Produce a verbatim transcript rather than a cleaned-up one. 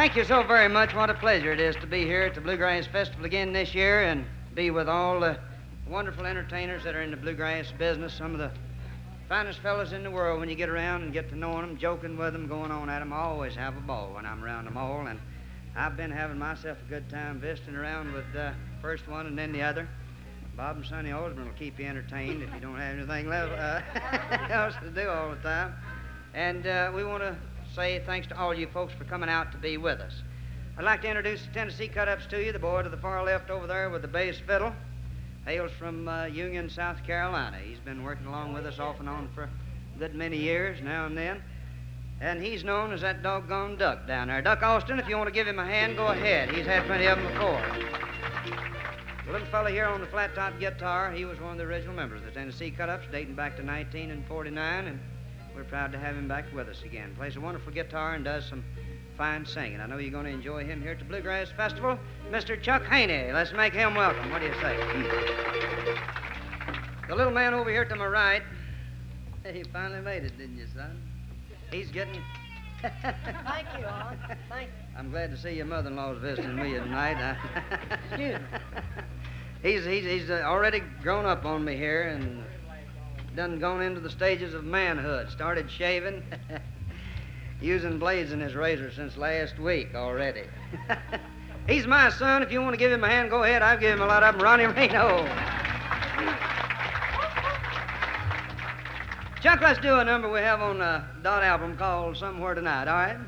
thank you so very much. What a pleasure it is to be here at the Bluegrass Festival again this year and be with all the wonderful entertainers that are in the bluegrass business, some of the finest fellows in the world. When you get around and get to know them, joking with them, going on at them, I always have a ball when I'm around them all, and I've been having myself a good time visiting around with the uh, first one and then the other. Bob and Sonny Osborne will keep you entertained if you don't have anything left, uh, else to do all the time. And uh, we want to say thanks to all you folks for coming out to be with us. I'd like to introduce the Tennessee Cut-Ups to you. The boy to the far left over there with the bass fiddle hails from uh, Union, South Carolina. He's been working along with us off and on for a good many years now and then. And he's known as that doggone Duck down there. Duck Austin, if you want to give him a hand, go ahead. He's had plenty of them before. The little fella here on the flat-top guitar, he was one of the original members of the Tennessee Cut-Ups, dating back to nineteen forty-nine, and we're proud to have him back with us again. Plays a wonderful guitar and does some fine singing. I know you're going to enjoy him here at the Bluegrass Festival. Mister Chuck Haney. Let's make him welcome. What do you say? The little man over here to my right, he finally made it, didn't you, son? He's getting... Thank you, Aunt. Thank you. I'm glad to see your mother-in-law's visiting with you tonight. Excuse me. He's, he's, he's uh, already grown up on me here and done gone into the stages of manhood. Started shaving, using blades in his razor since last week already. He's my son. If you want to give him a hand, go ahead. I've given him a lot of them. Ronnie Reno. Chuck, let's do a number we have on the Dot album called Somewhere Tonight, all right?